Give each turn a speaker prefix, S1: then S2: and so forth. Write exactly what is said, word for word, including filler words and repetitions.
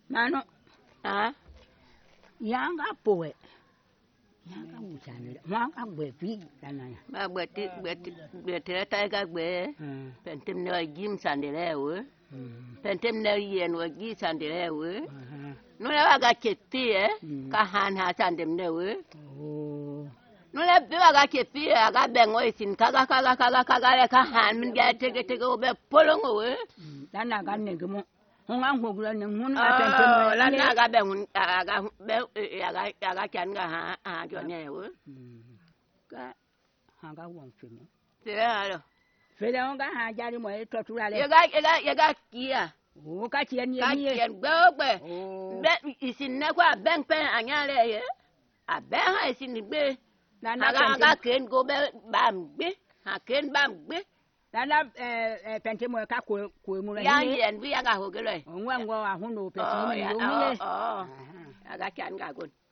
S1: Mano.
S2: Ah.
S1: Yanga poe. Yanga musani. Wanga gbepi tanaya.
S2: Ba gbeti gbeti gbeti ta ga gbe. Pentem ne jim sandele we. Pentem ne yen we gi sandele we. No la ga cheti eh. Ka han ha sandem ne we.
S1: Oh.
S2: No le be ga cheti aga bengo isin kaga kaga kaga kaga ka han min ga tege tege obe polongo we.
S1: Dana ga ne gmo. Hunga ngogula ne mun
S2: ka
S1: pentem
S2: ne. La na ga bengun aga be aga aga kan ga ha ha jo ne we.
S1: Ka hanga won fimo.
S2: Tira.
S1: Fele onga ha jari mo e totura le.
S2: Ye ga ye ga ye ga kia.
S1: O ka tie ni
S2: Ka
S1: ni.
S2: tie gbogbe. Be isin na kwa ben pen anyale ye. A ben ha isin gbe. Na na ga ken go be bam gbe. Ha ken bam gbe.
S1: Dana eh pente mo ka ko ko mu
S2: ni. Ya yen bi ya ga ho gele.
S1: Onwa ngwa ahun no pete ni
S2: yo mi le. Oh. Aga kan ga gon.